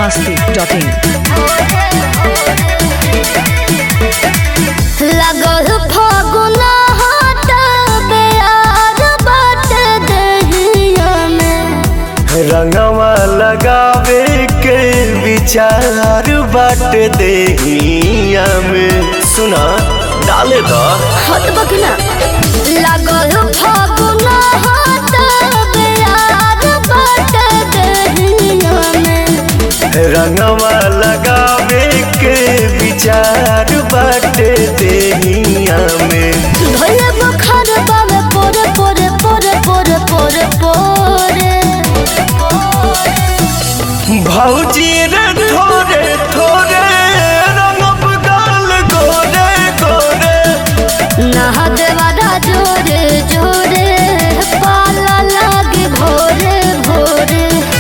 biharmasti.in लगल फागुना हाट प्यार बात दहिया में रंगवा लगावे के विचार बाट देहिया में सुना डाले दा हट बकना लगल फागुना हाट प्यार बात दहिया में रंगवा लगावे के विचार बाट देहिया में भले बुखार बावे पोरे पोरे पोरे पोरे पोरे पोरे भौजी रे थोरे थोरे रंगब गाल गोरे गोरे नहा देवारा जोरे जोरे पाला लागे भोरे भोरे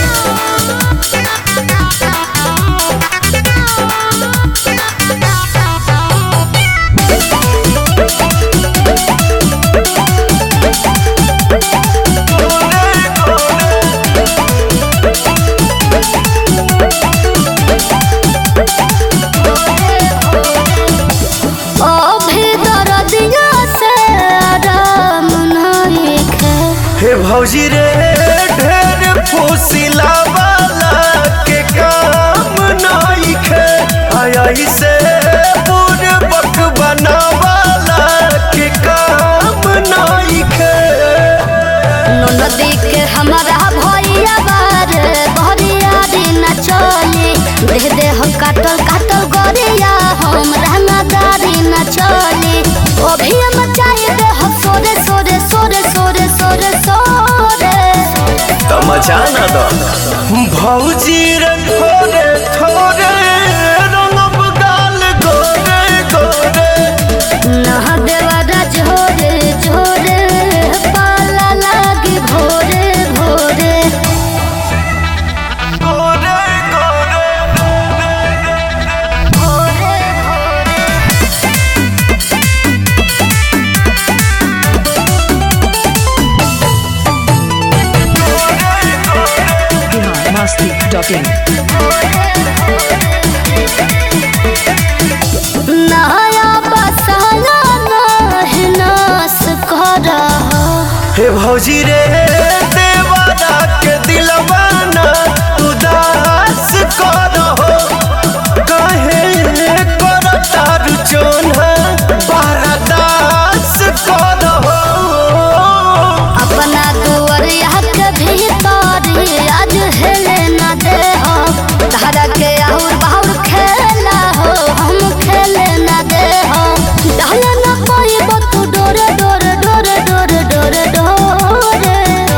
हे भौजी रे ढेर फुसिला वाला के काम नहीं खे आया से पूरे बक बनावाला के काम नहीं खे नदी के हमारा भैया बार भरिया दिन चली दे दे हम काटल काटल गरिया हम रहनादारी न चली अभी हम चाहिए दे हम सोरे सोरे सोरे सोरे सोरे सोरे तमचाना दो भौजी रे थोरे थोरे रंगब गाल गोरे गोरे नहा देवारा जोरे जोरे पाला लागी भोरे भोरे गोरे गोरे भोरे भोरे biharmasti.in नया बसाला नाही नास करा हे भौजी रे देवारा के दिलवा ना उदास करहो काहे करता रुचोना बरदास करहो अपना दुआरिया के भीतर आज हेले न दे हो धारा के और बाहर खेला हो हम खेले न दे हो डाल न कोई बतू डोरे डोरे डोरे डोरे डोरे डोरे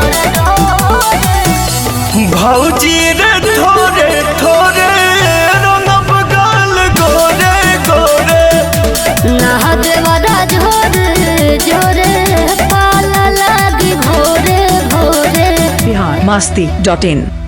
भौजी रे थोरे थोरे रंगब गाल गोरे गोरे नहा देवारा जोरे जोरे पाला लागी भोरे भोरे biharmasti.in